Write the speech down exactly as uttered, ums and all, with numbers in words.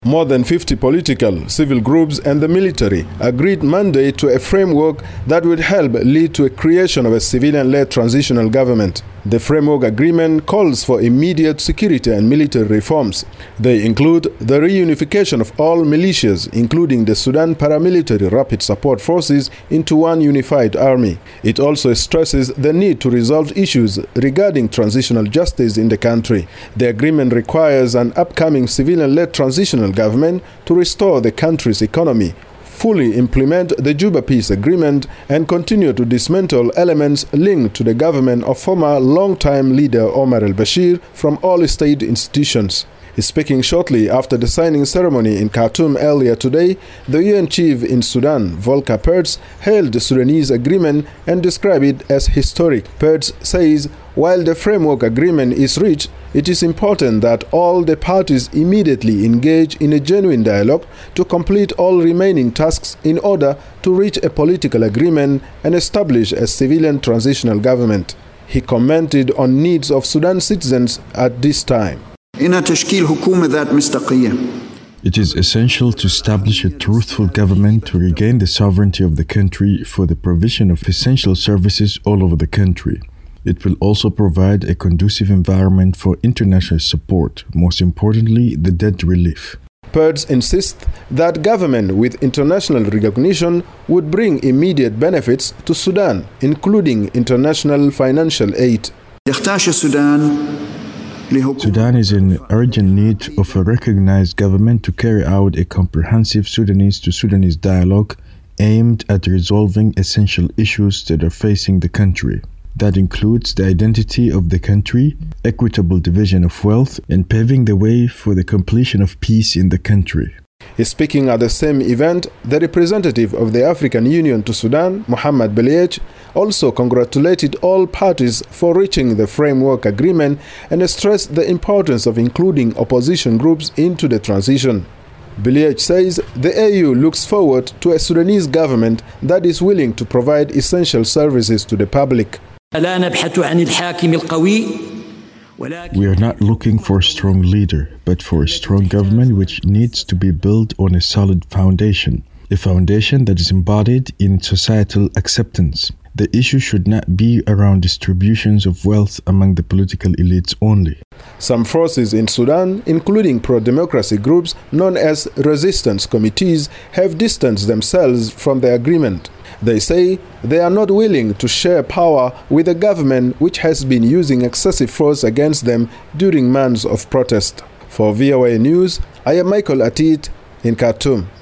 More than fifty political, civil groups and the military agreed Monday to a framework that would help lead to a creation of a civilian-led transitional government. The framework agreement calls for immediate security and military reforms. They include the reunification of all militias, including the Sudan paramilitary rapid support forces, into one unified army. It also stresses the need to resolve issues regarding transitional justice in the country. The agreement requires an upcoming civilian-led transitional government to restore the country's economy, fully implement the Juba Peace Agreement, and continue to dismantle elements linked to the government of former long-time leader Omar al-Bashir from all state institutions. Speaking shortly after the signing ceremony in Khartoum earlier today, the U N chief in Sudan, Volker Perthes, hailed the Sudanese agreement and described it as historic. Perthes says, while the framework agreement is reached, it is important that all the parties immediately engage in a genuine dialogue to complete all remaining tasks in order to reach a political agreement and establish a civilian transitional government. He commented on needs of Sudan citizens at this time. It is essential to establish a truthful government to regain the sovereignty of the country for the provision of essential services all over the country. It will also provide a conducive environment for international support, most importantly, the debt relief. Perthes insists that government with international recognition would bring immediate benefits to Sudan, including international financial aid. Sudan is in urgent need of a recognized government to carry out a comprehensive Sudanese to Sudanese dialogue aimed at resolving essential issues that are facing the country. That includes the identity of the country, equitable division of wealth, and paving the way for the completion of peace in the country. Speaking at the same event, the representative of the African Union to Sudan, Mohamed Beliech, also congratulated all parties for reaching the framework agreement and stressed the importance of including opposition groups into the transition. Beliech says the A U looks forward to a Sudanese government that is willing to provide essential services to the public. We are not looking for a strong leader, but for a strong government which needs to be built on a solid foundation, a foundation that is embodied in societal acceptance. The issue should not be around distributions of wealth among the political elites only. Some forces in Sudan, including pro-democracy groups known as resistance committees, have distanced themselves from the agreement. They say they are not willing to share power with a government which has been using excessive force against them during months of protest. For V O A News, I am Michael Atit in Khartoum.